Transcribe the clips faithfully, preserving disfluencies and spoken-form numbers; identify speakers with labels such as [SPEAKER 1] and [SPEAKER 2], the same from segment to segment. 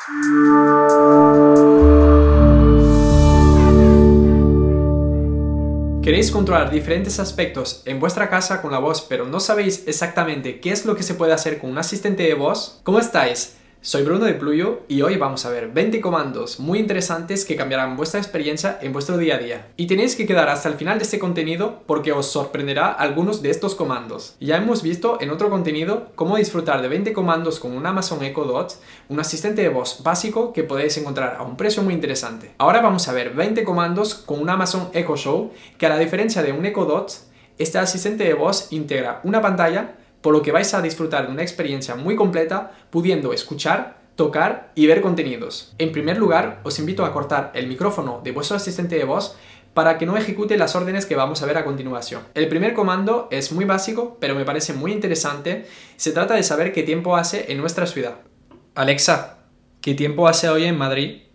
[SPEAKER 1] ¿Queréis controlar diferentes aspectos en vuestra casa con la voz, pero no sabéis exactamente qué es lo que se puede hacer con un asistente de voz? ¿Cómo estáis? Soy Bruno de Pluyo y hoy vamos a ver veinte comandos muy interesantes que cambiarán vuestra experiencia en vuestro día a día. Y tenéis que quedar hasta el final de este contenido porque os sorprenderá algunos de estos comandos. Ya hemos visto en otro contenido cómo disfrutar de veinte comandos con un Amazon Echo Dot, un asistente de voz básico que podéis encontrar a un precio muy interesante. Ahora vamos a ver veinte comandos con un Amazon Echo Show que, a la diferencia de un Echo Dot, este asistente de voz integra una pantalla, por lo que vais a disfrutar de una experiencia muy completa, pudiendo escuchar, tocar y ver contenidos. En primer lugar, os invito a cortar el micrófono de vuestro asistente de voz para que no ejecute las órdenes que vamos a ver a continuación. El primer comando es muy básico, pero me parece muy interesante. Se trata de saber qué tiempo hace en nuestra ciudad. Alexa, ¿qué tiempo hace hoy en Madrid?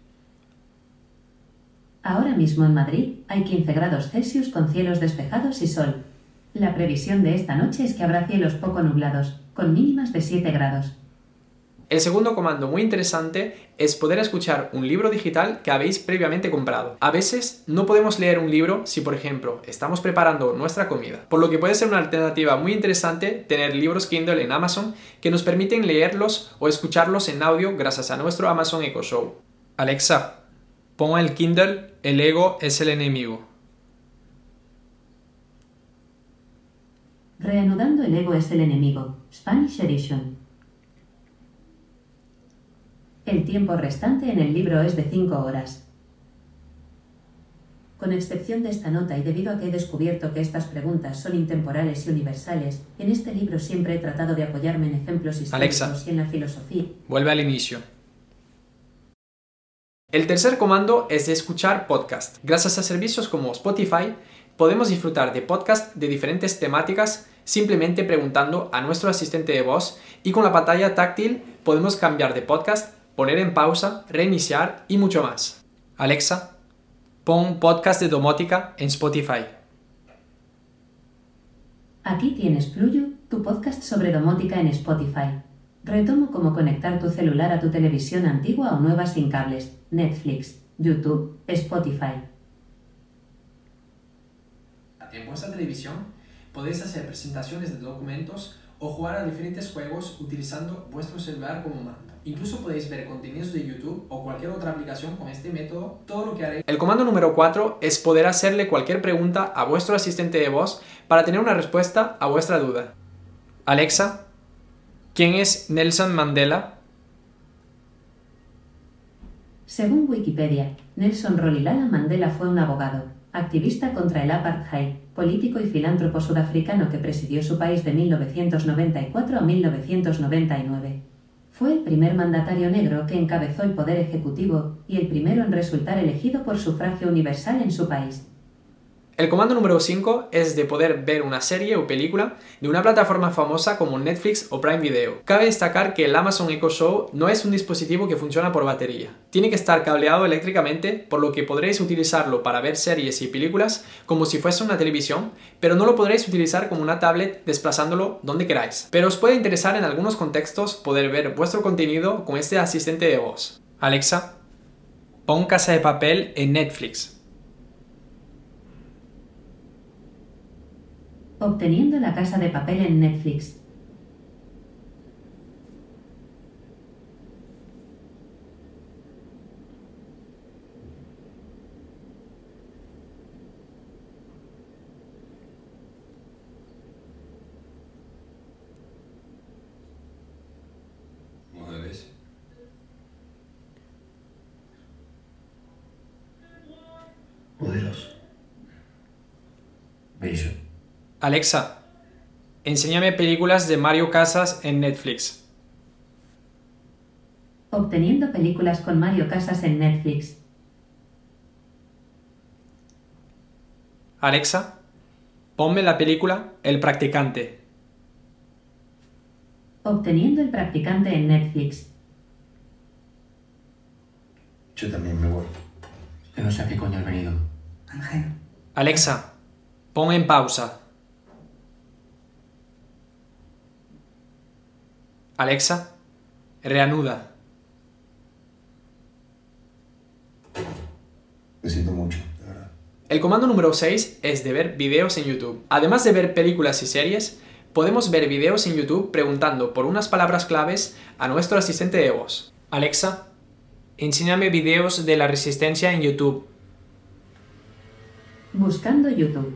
[SPEAKER 2] Ahora mismo en Madrid hay quince grados Celsius con cielos despejados y sol. La previsión de esta noche es que habrá cielos poco nublados, con mínimas de siete grados.
[SPEAKER 1] El segundo comando muy interesante es poder escuchar un libro digital que habéis previamente comprado. A veces no podemos leer un libro si, por ejemplo, estamos preparando nuestra comida, por lo que puede ser una alternativa muy interesante tener libros Kindle en Amazon que nos permiten leerlos o escucharlos en audio gracias a nuestro Amazon Echo Show. Alexa, pon el Kindle El ego es el enemigo.
[SPEAKER 2] Reanudando el ego es el enemigo, Spanish Edition. El tiempo restante en el libro es de cinco horas. Con excepción de esta nota y debido a que he descubierto que estas preguntas son intemporales y universales, en este libro siempre he tratado de apoyarme en ejemplos históricos
[SPEAKER 1] Alexa,
[SPEAKER 2] y en la filosofía.
[SPEAKER 1] Vuelve al inicio. El tercer comando es de escuchar podcast. Gracias a servicios como Spotify, podemos disfrutar de podcasts de diferentes temáticas simplemente preguntando a nuestro asistente de voz, y con la pantalla táctil podemos cambiar de podcast, poner en pausa, reiniciar y mucho más. Alexa, pon podcast de domótica en Spotify.
[SPEAKER 2] Aquí tienes Pluyo, tu podcast sobre domótica en Spotify. Retomo cómo conectar tu celular a tu televisión antigua o nueva sin cables, Netflix, YouTube, Spotify.
[SPEAKER 1] En vuestra televisión podéis hacer presentaciones de documentos o jugar a diferentes juegos utilizando vuestro celular como mando. Incluso podéis ver contenidos de YouTube o cualquier otra aplicación con este método. Todo lo que haréis. El comando número cuatro es poder hacerle cualquier pregunta a vuestro asistente de voz para tener una respuesta a vuestra duda. Alexa, ¿quién es Nelson Mandela?
[SPEAKER 2] Según Wikipedia, Nelson Rolihlahla Mandela fue un abogado, activista contra el apartheid, político y filántropo sudafricano que presidió su país de mil novecientos noventa y cuatro a mil novecientos noventa y nueve. Fue el primer mandatario negro que encabezó el poder ejecutivo y el primero en resultar elegido por sufragio universal en su país. El comando número cinco es de poder ver una serie o película de una plataforma famosa como Netflix o Prime Video. Cabe destacar que el Amazon Echo Show no es un dispositivo que funciona por batería. Tiene que estar cableado eléctricamente, por lo que podréis utilizarlo para ver series y películas como si fuese una televisión, pero no lo podréis utilizar como una tablet desplazándolo donde queráis. Pero os puede interesar en algunos contextos poder ver vuestro contenido con este asistente de voz. Alexa, pon Casa de Papel en Netflix. Obteniendo La Casa de Papel en Netflix.
[SPEAKER 3] Mueves. Poderoso. Bello.
[SPEAKER 1] Alexa, enséñame películas de Mario Casas en Netflix.
[SPEAKER 2] Obteniendo películas con Mario Casas en Netflix.
[SPEAKER 1] Alexa, ponme la película El Practicante.
[SPEAKER 2] Obteniendo El Practicante en Netflix.
[SPEAKER 3] Yo también me voy. Que no sé a qué coño he venido. Ángel.
[SPEAKER 1] Alexa, pon en pausa. Alexa, reanuda. El comando número seis es de ver videos en YouTube. Además de ver películas y series, podemos ver videos en YouTube preguntando por unas palabras claves a nuestro asistente de voz. Alexa, enséñame videos de la resistencia en YouTube.
[SPEAKER 2] Buscando YouTube.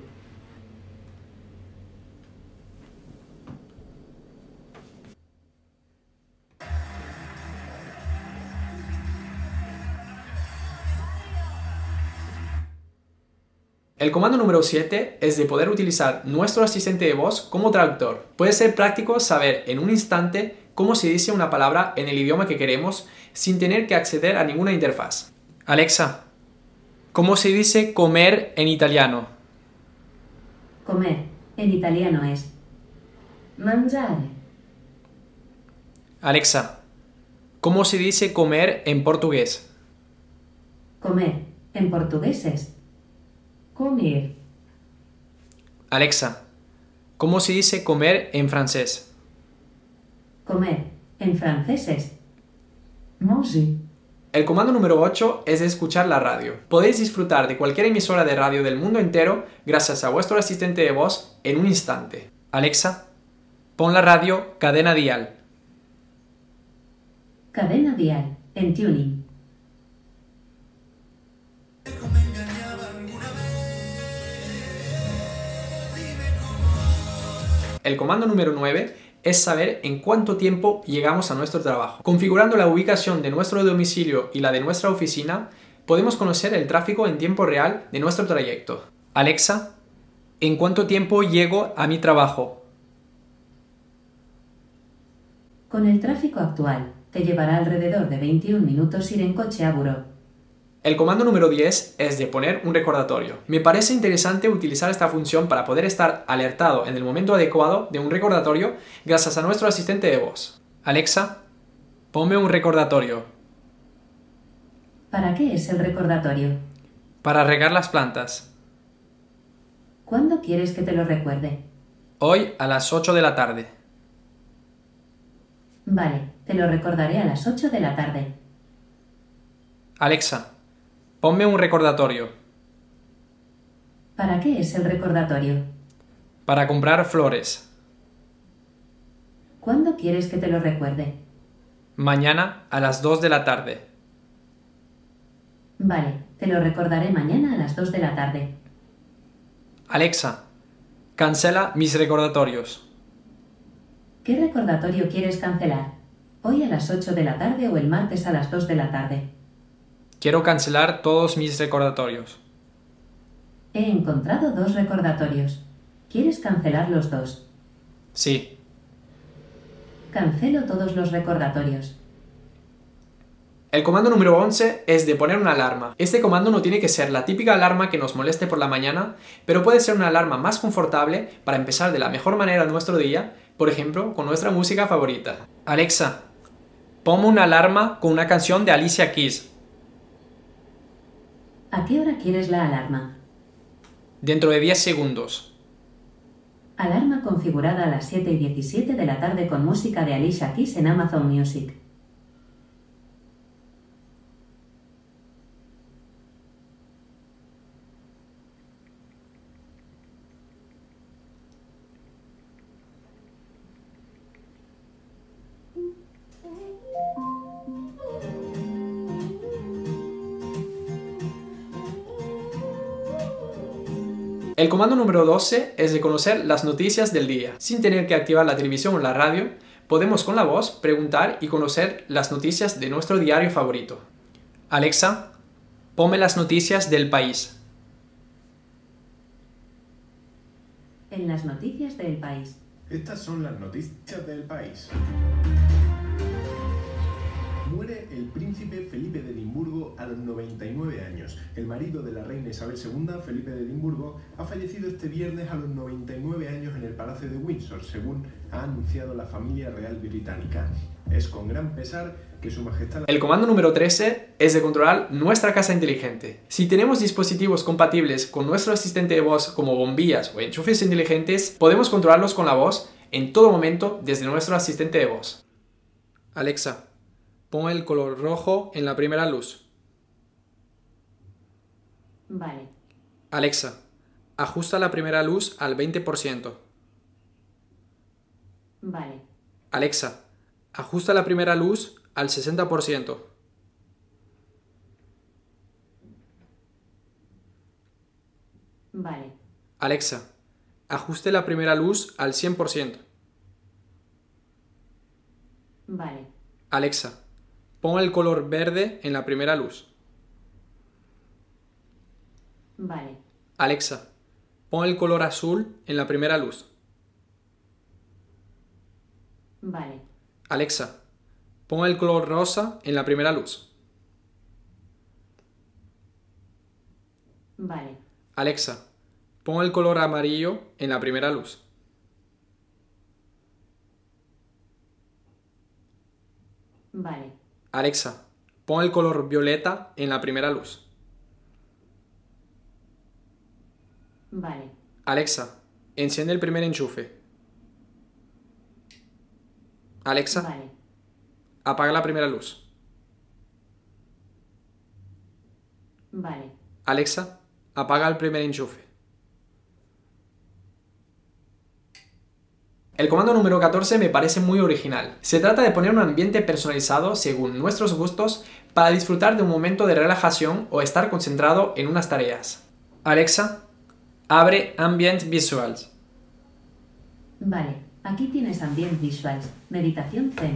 [SPEAKER 1] El comando número siete es de poder utilizar nuestro asistente de voz como traductor. Puede ser práctico saber en un instante cómo se dice una palabra en el idioma que queremos sin tener que acceder a ninguna interfaz. Alexa, ¿cómo se dice comer en italiano?
[SPEAKER 2] Comer en italiano es mangiare.
[SPEAKER 1] Alexa, ¿cómo se dice comer en portugués?
[SPEAKER 2] Comer en portugués es comer.
[SPEAKER 1] Alexa, ¿cómo se dice comer en francés?
[SPEAKER 2] Comer en francés es manger.
[SPEAKER 1] El comando número ocho es de escuchar la radio. Podéis disfrutar de cualquier emisora de radio del mundo entero gracias a vuestro asistente de voz en un instante. Alexa, pon la radio Cadena Dial.
[SPEAKER 2] Cadena Dial en tuning.
[SPEAKER 1] El comando número nueve es saber en cuánto tiempo llegamos a nuestro trabajo. Configurando la ubicación de nuestro domicilio y la de nuestra oficina, podemos conocer el tráfico en tiempo real de nuestro trayecto. Alexa, ¿en cuánto tiempo llego a mi trabajo?
[SPEAKER 2] Con el tráfico actual, te llevará alrededor de veintiún minutos ir en coche a Buró.
[SPEAKER 1] El comando número diez es de poner un recordatorio. Me parece interesante utilizar esta función para poder estar alertado en el momento adecuado de un recordatorio gracias a nuestro asistente de voz. Alexa, ponme un recordatorio.
[SPEAKER 2] ¿Para qué es el recordatorio?
[SPEAKER 1] Para regar las plantas.
[SPEAKER 2] ¿Cuándo quieres que te lo recuerde?
[SPEAKER 1] Hoy a las ocho de la tarde.
[SPEAKER 2] Vale, te lo recordaré a las ocho de la tarde.
[SPEAKER 1] Alexa, ponme un recordatorio.
[SPEAKER 2] ¿Para qué es el recordatorio?
[SPEAKER 1] Para comprar flores.
[SPEAKER 2] ¿Cuándo quieres que te lo recuerde?
[SPEAKER 1] Mañana a las dos de la tarde.
[SPEAKER 2] Vale, te lo recordaré mañana a las dos de la tarde.
[SPEAKER 1] Alexa, cancela mis recordatorios.
[SPEAKER 2] ¿Qué recordatorio quieres cancelar? ¿Hoy a las ocho de la tarde o el martes a las dos de la tarde?
[SPEAKER 1] Quiero cancelar todos mis recordatorios.
[SPEAKER 2] He encontrado dos recordatorios. ¿Quieres cancelar los dos?
[SPEAKER 1] Sí.
[SPEAKER 2] Cancelo todos los recordatorios.
[SPEAKER 1] El comando número once es de poner una alarma. Este comando no tiene que ser la típica alarma que nos moleste por la mañana, pero puede ser una alarma más confortable para empezar de la mejor manera nuestro día, por ejemplo, con nuestra música favorita. Alexa, ponme una alarma con una canción de Alicia Keys.
[SPEAKER 2] ¿A qué hora quieres la alarma?
[SPEAKER 1] Dentro de diez segundos.
[SPEAKER 2] Alarma configurada a las siete y diecisiete de la tarde con música de Alicia Keys en Amazon Music.
[SPEAKER 1] El comando número doce es de conocer las noticias del día. Sin tener que activar la televisión o la radio, podemos con la voz preguntar y conocer las noticias de nuestro diario favorito. Alexa, ponme las noticias del país.
[SPEAKER 2] En las noticias del país.
[SPEAKER 4] Estas son las noticias del país. Muere el príncipe Felipe de Edimburgo a los noventa y nueve años. El marido de la reina Isabel segunda, Felipe de Edimburgo, ha fallecido este viernes a los noventa y nueve años en el Palacio de Windsor, según ha anunciado la familia real británica. Es con gran pesar que su majestad...
[SPEAKER 1] El comando número trece es de controlar nuestra casa inteligente. Si tenemos dispositivos compatibles con nuestro asistente de voz como bombillas o enchufes inteligentes, podemos controlarlos con la voz en todo momento desde nuestro asistente de voz. Alexa, pon el color rojo en la primera luz.
[SPEAKER 2] Vale.
[SPEAKER 1] Alexa, ajusta la primera luz al veinte por ciento.
[SPEAKER 2] Vale.
[SPEAKER 1] Alexa, ajusta la primera luz al sesenta por ciento.
[SPEAKER 2] Vale.
[SPEAKER 1] Alexa, ajuste la primera luz al cien por ciento.
[SPEAKER 2] Vale.
[SPEAKER 1] Alexa, pon el color verde en la primera luz.
[SPEAKER 2] Vale.
[SPEAKER 1] Alexa, pon el color azul en la primera luz.
[SPEAKER 2] Vale.
[SPEAKER 1] Alexa, pon el color rosa en la primera luz.
[SPEAKER 2] Vale.
[SPEAKER 1] Alexa, pon el color amarillo en la primera luz.
[SPEAKER 2] Vale.
[SPEAKER 1] Alexa, pon el color violeta en la primera luz.
[SPEAKER 2] Vale.
[SPEAKER 1] Alexa, enciende el primer enchufe. Alexa,
[SPEAKER 2] Vale.
[SPEAKER 1] apaga la primera luz.
[SPEAKER 2] Vale.
[SPEAKER 1] Alexa, apaga el primer enchufe. El comando número catorce me parece muy original. Se trata de poner un ambiente personalizado según nuestros gustos para disfrutar de un momento de relajación o estar concentrado en unas tareas. Alexa, abre Ambient Visuals.
[SPEAKER 2] Vale. Aquí tienes Ambient Visuals. Meditación Zen.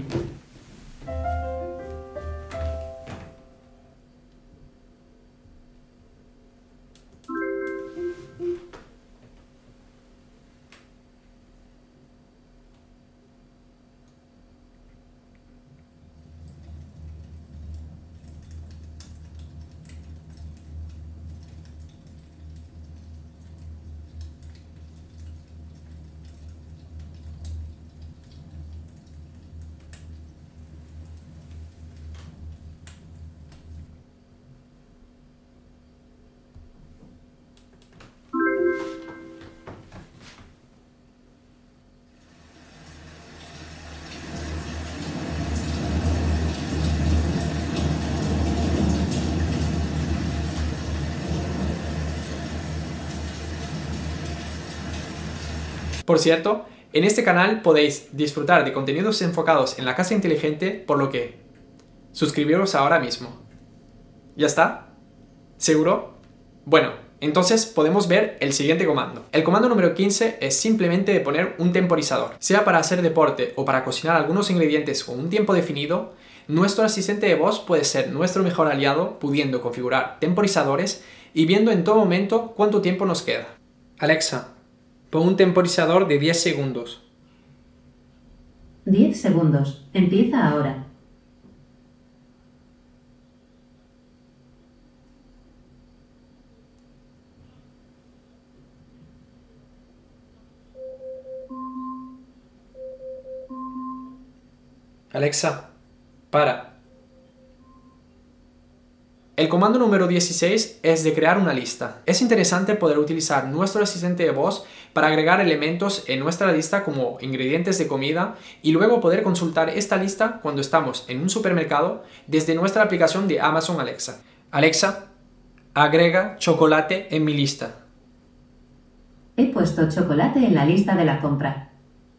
[SPEAKER 1] Por cierto, en este canal podéis disfrutar de contenidos enfocados en la casa inteligente, por lo que suscribiros ahora mismo. ¿Ya está? ¿Seguro? Bueno, entonces podemos ver el siguiente comando. El comando número quince es simplemente de poner un temporizador. Sea para hacer deporte o para cocinar algunos ingredientes con un tiempo definido, nuestro asistente de voz puede ser nuestro mejor aliado, pudiendo configurar temporizadores y viendo en todo momento cuánto tiempo nos queda. Alexa, pon un temporizador de diez segundos.
[SPEAKER 2] diez segundos. Empieza ahora.
[SPEAKER 1] Alexa, para. El comando número dieciséis es de crear una lista. Es interesante poder utilizar nuestro asistente de voz para agregar elementos en nuestra lista como ingredientes de comida y luego poder consultar esta lista cuando estamos en un supermercado desde nuestra aplicación de Amazon Alexa. Alexa, agrega chocolate en mi lista.
[SPEAKER 2] He puesto chocolate en la lista de la compra.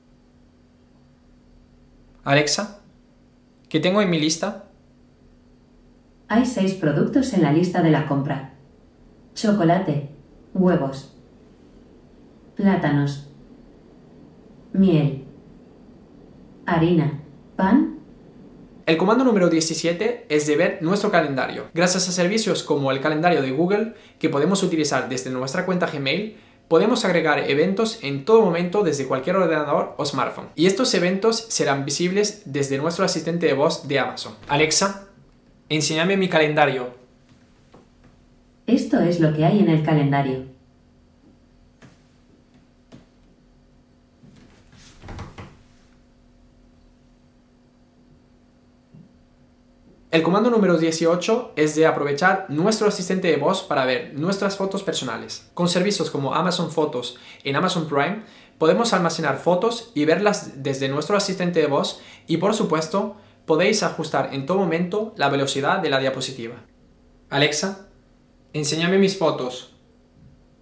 [SPEAKER 1] Alexa, ¿qué tengo en mi lista?
[SPEAKER 2] Hay seis productos en la lista de la compra. Chocolate, huevos, plátanos, miel, harina, pan.
[SPEAKER 1] El comando número diecisiete es de ver nuestro calendario. Gracias a servicios como el calendario de Google, que podemos utilizar desde nuestra cuenta Gmail, podemos agregar eventos en todo momento desde cualquier ordenador o smartphone. Y estos eventos serán visibles desde nuestro asistente de voz de Amazon. Alexa, enséñame mi calendario.
[SPEAKER 2] Esto es lo que hay en el calendario.
[SPEAKER 1] El comando número dieciocho es de aprovechar nuestro asistente de voz para ver nuestras fotos personales. Con servicios como Amazon Fotos en Amazon Prime, podemos almacenar fotos y verlas desde nuestro asistente de voz y, por supuesto, podéis ajustar en todo momento la velocidad de la diapositiva. Alexa, enséñame mis fotos.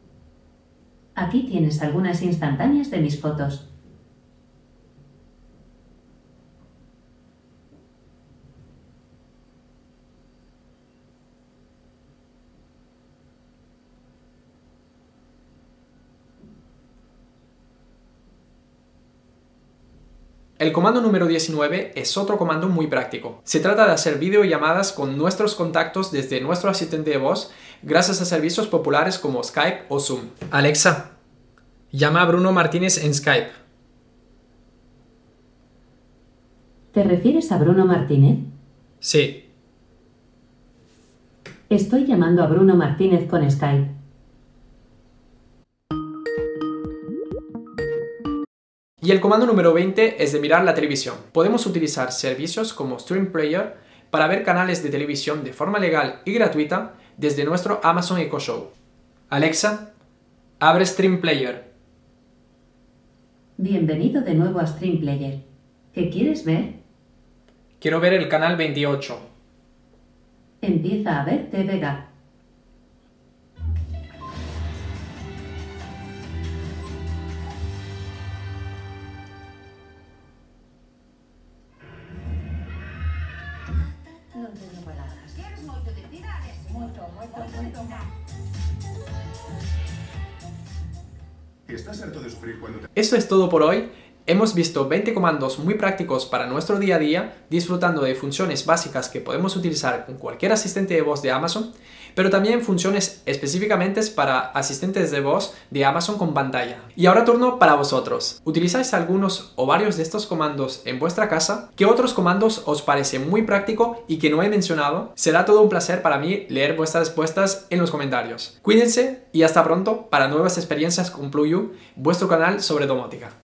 [SPEAKER 2] Aquí tienes algunas instantáneas de mis fotos.
[SPEAKER 1] El comando número diecinueve es otro comando muy práctico. Se trata de hacer videollamadas con nuestros contactos desde nuestro asistente de voz gracias a servicios populares como Skype o Zoom. Alexa, llama a Bruno Martínez en Skype.
[SPEAKER 2] ¿Te refieres a Bruno Martínez?
[SPEAKER 1] Sí.
[SPEAKER 2] Estoy llamando a Bruno Martínez con Skype.
[SPEAKER 1] Y el comando número veinte es de mirar la televisión. Podemos utilizar servicios como Stream Player para ver canales de televisión de forma legal y gratuita desde nuestro Amazon Echo Show. Alexa, abre Stream Player.
[SPEAKER 2] Bienvenido de nuevo a Stream Player. ¿Qué quieres ver?
[SPEAKER 1] Quiero ver el canal veintiocho.
[SPEAKER 2] Empieza a ver T V G A.
[SPEAKER 4] ¿Estás harto de sufrir cuando te...
[SPEAKER 1] Esto es todo por hoy. Hemos visto veinte comandos muy prácticos para nuestro día a día, disfrutando de funciones básicas que podemos utilizar con cualquier asistente de voz de Amazon, pero también funciones específicamente para asistentes de voz de Amazon con pantalla. Y ahora turno para vosotros. ¿Utilizáis algunos o varios de estos comandos en vuestra casa? ¿Qué otros comandos os parece muy práctico y que no he mencionado? Será todo un placer para mí leer vuestras respuestas en los comentarios. Cuídense y hasta pronto para nuevas experiencias con Pluyo, vuestro canal sobre domótica.